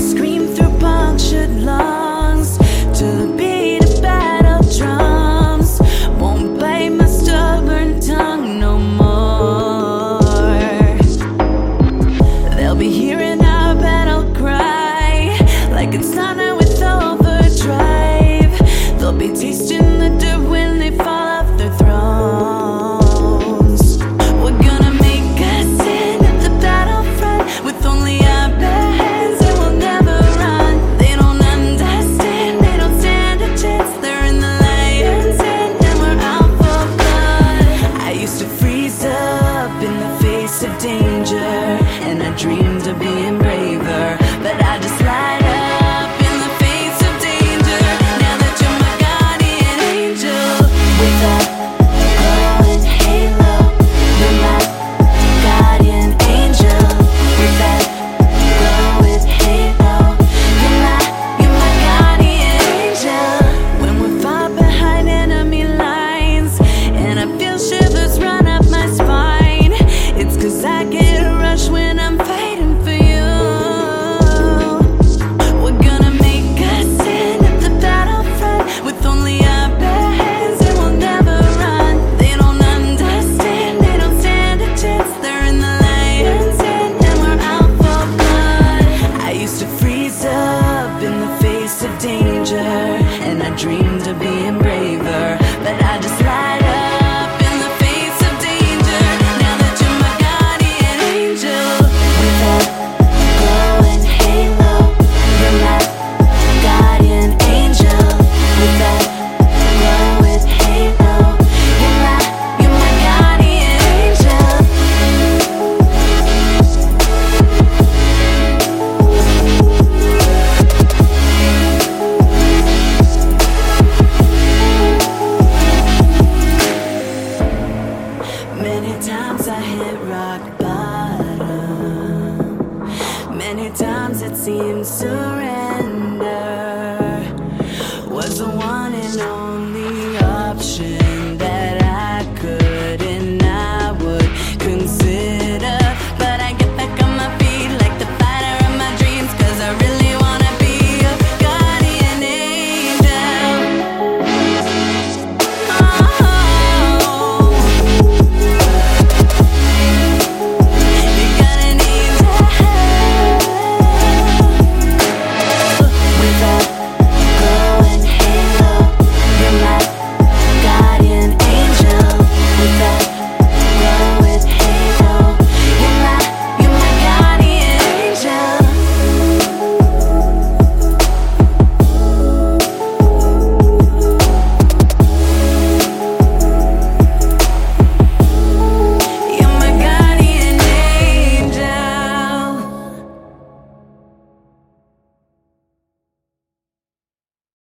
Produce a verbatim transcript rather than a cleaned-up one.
scream through punctured lungs to the beat of battle drums. Won't bite my stubborn tongue no more. They'll be hearing our battle cry like it's thunder with overdrive. They'll be tasting the dirt when they fall off their thrones. We're gonna make a stand at the battlefront with only our bare hands, and we'll never run. They don't understand, they don't stand a chance. They're in the lion's den and we're out for blood. I used to freeze up in the face of danger, and I dreamed of being braver, but I just light up in the face of danger. Now that you're my guardian angel, with that glowing halo, you're my guardian angel. With that glowing halo, you're my, you're my guardian angel. When we're far behind enemy lines and I feel shivers run up my spine, it's 'cause I get a rush when I'm fighting for you. We're gonna make a stand at the battlefront with only our bare hands, and we'll never run. They don't understand, they don't stand a chance. They're in the lion's den and we're out for blood. I used to freeze up in the face of danger, and I dreamed of being braver, but I just light up in the face of danger. Now that you're my guardian angel, with that glowing halo, you're my guardian angel. With that glowing halo, you're my, you're my guardian angel. Many times I hit rock bottom. Many times it seems so